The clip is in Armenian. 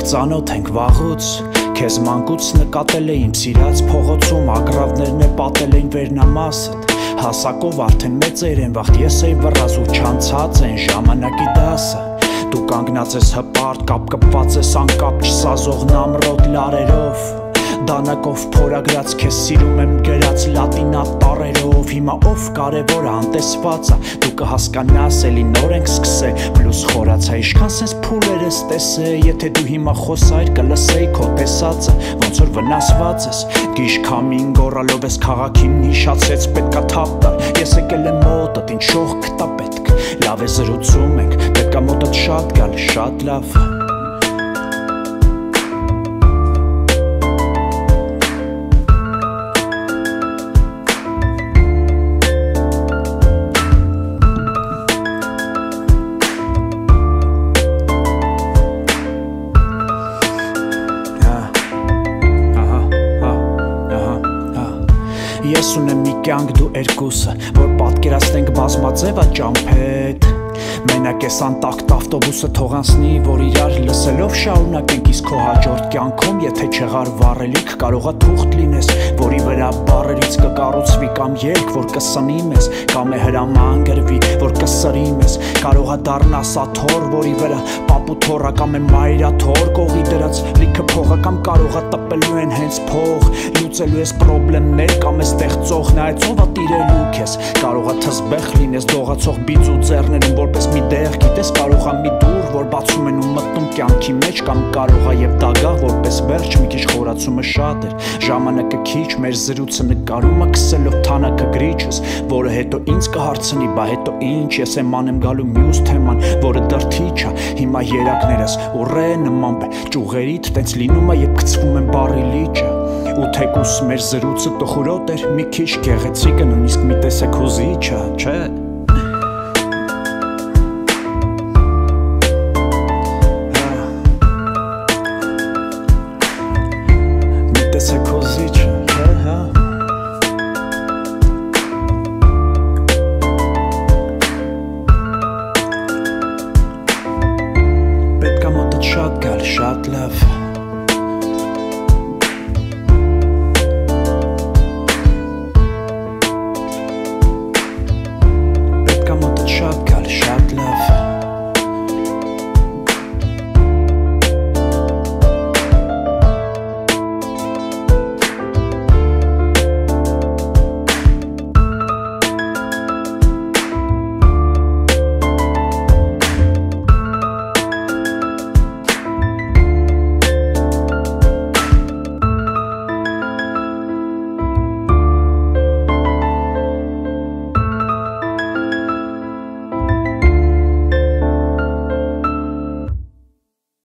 Մենք ծանոթ ենք վաղուց, քեզ մանկուց նկատել էի իմ սիրած փողոցում, ագռավներն է պատել էին վերնամասդ, հասակով արդեն մեծեր են, վաղտ ես էի վռազ ու չանցած են ժամանակի դասը, դու կանգնած ես հպարտ, կապ կպված ես անկապ չսազող նամրոտ լարերով, դանակով փորագրած քեզ սիրում եմ գրած լատինա տառերով, հիմա ով կարևոր անտեսվածա, դու կհասկանաս էլի նոր ենք սկսել, պլյուս խորացա իշքան սենց փուլեր ես տեսե, եթե դու հիմա խոսայր կլսեի քո տեսածը, ոնց որ վնասված ես, գիշքամին գոռալով ես քաղաքին հիշացրեց պետքա թափ տալ, ես եկել եմ մոտդ, ինչ շող կտա պետք, լավ է զրուցում ենք, պետքա մոտդ շատ գալ, շատ լավ Ես ունեմ մի կյանք դու երկուսը, որ պատկերացնենք բազմաձևա ճամփետ Մենակ ես անտակտ ավտոբուսը թող անցնի, որ իրար լսելով շարունակենք իսկ քո հաջորդ կյանքում, եթե չեղար վառելիք, կարողա թուղթ լինես, որի վրա բառերից կկառուցվի կամ երգ, որ կսնի մեզ, կամ է հրաման գրվի, որ կսրի մեզ, կարողա դառնաս աթոռ, որի վրա պապու թոռա կամ է մայրաթոռ կողի դրած լիքը փողա կամ կարողա տպելու են հենց փող, լուծելու ես պրոբլեմներ կամ է ստեղծող, նայեց ով ա տիրելու քեզ, կարողա թզբեղ լինես դողացող բիծ ու ձեռներում որպես մի դեղ, գիտես կարողա մի դուռ, որ բացում են ու մտնում կյանքի մեջ կամ կարողա եւ դագաղ, որպես վերջ մի քիչ խորացումը շատ էր, ժամանակը քիչ, մեր զրույցը նկարումը քսելով թանակը գրիչս, որը հետո ինձ կհարցնի, բա հետո ինչ, ես եմ անեմ գալու մյուս թեման, որը դրթիչ է, հիմա երակներս ուռե նման բե, ճյուղերիդ տենց լինում է, երբ գցվում են բարի լիճը, ու թեկուս մեր զրույցը տխուրոտ էր, մի քիչ գեղեցիկը նույնիսկ մի տեսեք հուզիչ է, չէ